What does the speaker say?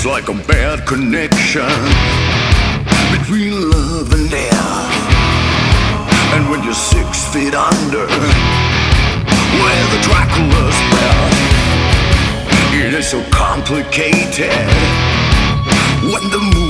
It's like a bad connection between love and death. And when you're 6 feet under, where the Dracula's breath, it is so complicated when the moon